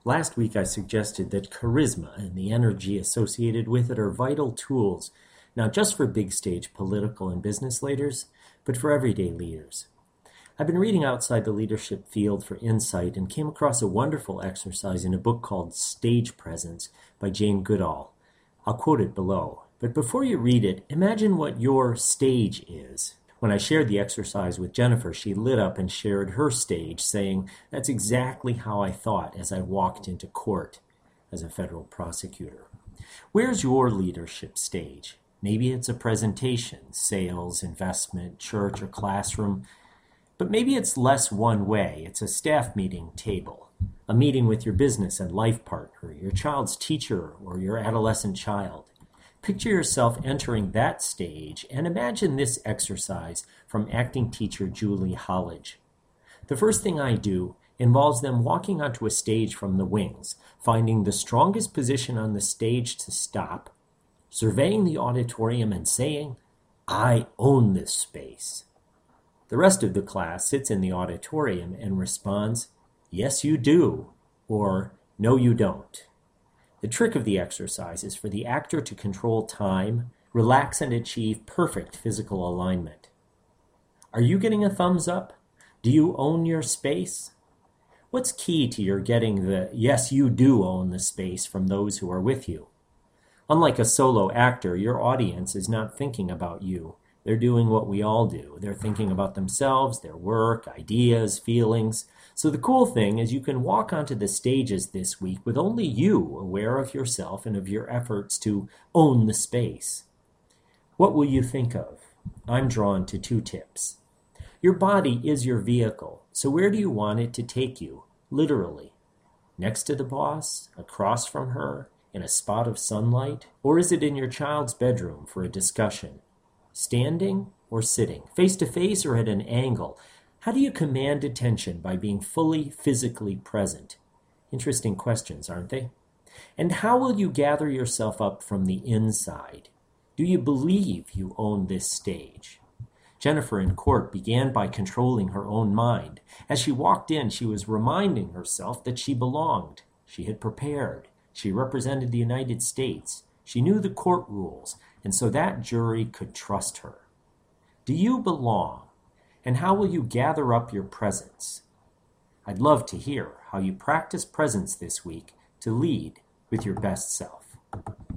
Last week I suggested that charisma and the energy associated with it are vital tools, not just for big stage political and business leaders, but for everyday leaders. I've been reading outside the leadership field for insight and came across a wonderful exercise in a book called Stage Presence by Jane Goodall. I'll quote it below. But before you read it, imagine what your stage is. When I shared the exercise with Jennifer, she lit up and shared her stage, saying, "That's exactly how I thought as I walked into court as a federal prosecutor." Where's your leadership stage? Maybe it's a presentation, sales, investment, church, or classroom. But maybe it's less one way. It's a staff meeting table, a meeting with your business and life partner, your child's teacher, or your adolescent child. Picture yourself entering that stage and imagine this exercise from acting teacher Julie Hollidge. The first thing I do involves them walking onto a stage from the wings, finding the strongest position on the stage to stop, surveying the auditorium and saying, "I own this space." The rest of the class sits in the auditorium and responds, "Yes, you do," or "No, you don't." The trick of the exercise is for the actor to control time, relax, and achieve perfect physical alignment. Are you getting a thumbs up? Do you own your space? What's key to your getting the "yes, you do own the space" from those who are with you? Unlike a solo actor, your audience is not thinking about you. They're doing what we all do. They're thinking about themselves, their work, ideas, feelings. So the cool thing is you can walk onto the stages this week with only you aware of yourself and of your efforts to own the space. What will you think of? I'm drawn to 2 tips. Your body is your vehicle, so where do you want it to take you, literally? Next to the boss, across from her, in a spot of sunlight? Or is it in your child's bedroom for a discussion? Standing or sitting? Face to face or at an angle? How do you command attention by being fully physically present? Interesting questions, aren't they? And how will you gather yourself up from the inside? Do you believe you own this stage? Jennifer in court began by controlling her own mind. As she walked in, she was reminding herself that she belonged. She had prepared. She represented the United States. She knew the court rules, and so that jury could trust her. Do you belong? And how will you gather up your presence? I'd love to hear how you practice presence this week to lead with your best self.